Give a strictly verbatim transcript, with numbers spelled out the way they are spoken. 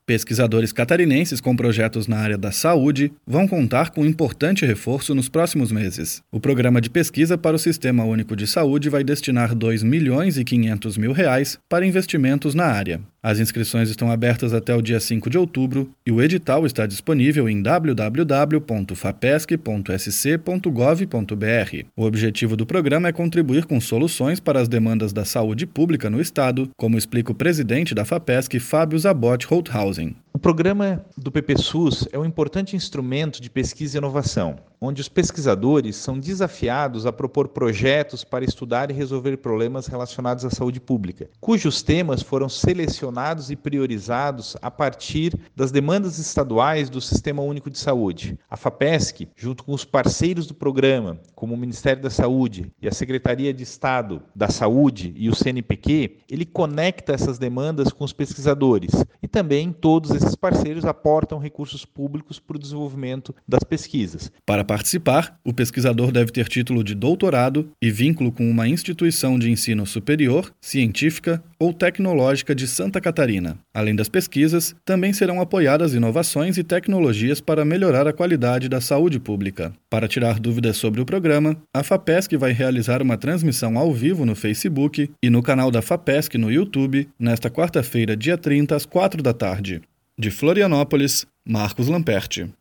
Pesquisadores catarinenses com projetos na área da saúde vão contar com um importante reforço nos próximos meses. O programa de pesquisa para o Sistema Único de Saúde vai destinar dois milhões e quinhentos mil reais para investimentos na área. As inscrições estão abertas até o dia cinco de outubro e o edital está disponível em w w w ponto fapesc ponto s c ponto gov ponto b r. O objetivo do programa é contribuir com soluções para as demandas da saúde pública no Estado, como explica o presidente da Fapesc, Fábio Zabot Holthausen. O programa do P P SUS é um importante instrumento de pesquisa e inovação, onde os pesquisadores são desafiados a propor projetos para estudar e resolver problemas relacionados à saúde pública, cujos temas foram selecionados e priorizados a partir das demandas estaduais do Sistema Único de Saúde. A Fapesc, junto com os parceiros do programa, como o Ministério da Saúde e a Secretaria de Estado da Saúde e o C N P Q, ele conecta essas demandas com os pesquisadores e também todos esses parceiros aportam recursos públicos para o desenvolvimento das pesquisas. Para participar, o pesquisador deve ter título de doutorado e vínculo com uma instituição de ensino superior, científica ou tecnológica de Santa Catarina. Além das pesquisas, também serão apoiadas inovações e tecnologias para melhorar a qualidade da saúde pública. Para tirar dúvidas sobre o programa, a Fapesc vai realizar uma transmissão ao vivo no Facebook e no canal da Fapesc no YouTube nesta quarta-feira, dia trinta, às quatro da tarde. De Florianópolis, Marcos Lamperti.